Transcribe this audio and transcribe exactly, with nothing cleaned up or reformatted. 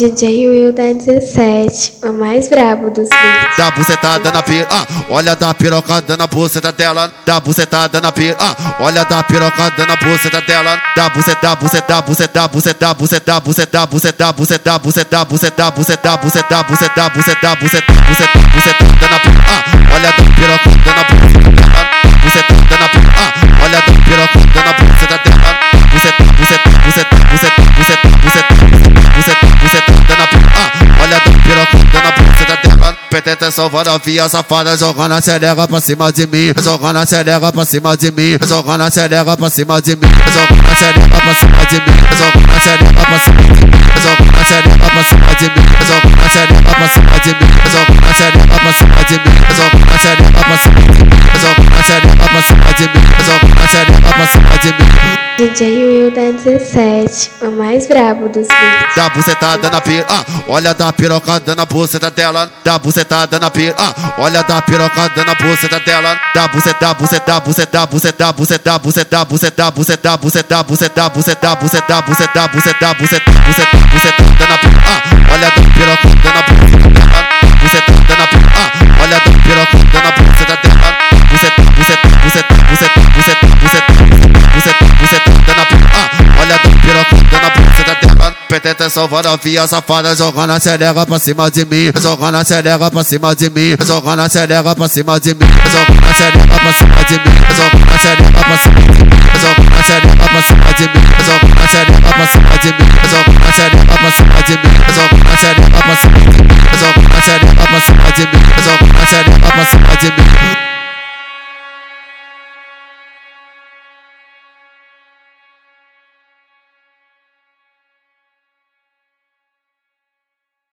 D J Will da dezessete, o mais brabo dos beats. Dá bucetada na pira, ah, olha da pirocada na buceta dela. Dá bucetada na pira, ah, olha da pirocada na buceta dela. Dá buceta, buceta, buceta, buceta, buceta, buceta, buceta, buceta, buceta, buceta, buceta, buceta, buceta, buceta, buceta, buceta, bucetada na pira, ah, olha da pirocada na buceta dela. Bucetada na pira, ah, olha da pirocada na buceta dela. Buceta, buceta, buceta, buceta, buceta, buceta, buceta, bucetada na pira, ah, olha da pirocada na buceta dela. Peteta salvando a via safada, jogando a xereca pra cima de mim, jogando a xereca pra cima de mim, jogando a xereca pra cima de mim, jogando a xereca pra cima de mim, jogando a xereca pra cima de mim, jogando a xereca pra cima de mim, jogando a xereca pra cima de mim, jogando a xereca pra cima de mim, jogando a xereca pra cima de mim, jogando a xereca pra cima de mim, jogando a xereca pra cima de mim. D J Will da dezessete, o mais brabo dos beats. Dá bucetada na pira, ah, olha da pirocada na buceta dela. Dá bucetada na pira, ah, olha da pirocada na buceta dela. Dá buceta, buceta, buceta, buceta, buceta, buceta, buceta, buceta, buceta, buceta, buceta, buceta, buceta, buceta, buceta, buceta, bucetada na pira, ah, olha da pirocada na buceta dela. Bucetada na pira, ah, olha da pirocada na buceta dela. Buceta, buceta, buceta, buceta, buceta, buceta, buceta, bucetada na pira, ah, olha da pirocada na buceta dela. Peteta salvando a via safada, jogando a xereca pra cima de mim, jogando a xereca pra cima de mim, jogando a xereca pra cima de mim, jogando a xereca pra cima de mim, jogando a xereca pra cima de mim, jogando a xereca pra cima de mim, jogando a xereca pra cima de mim, jogando a xereca pra cima de mim.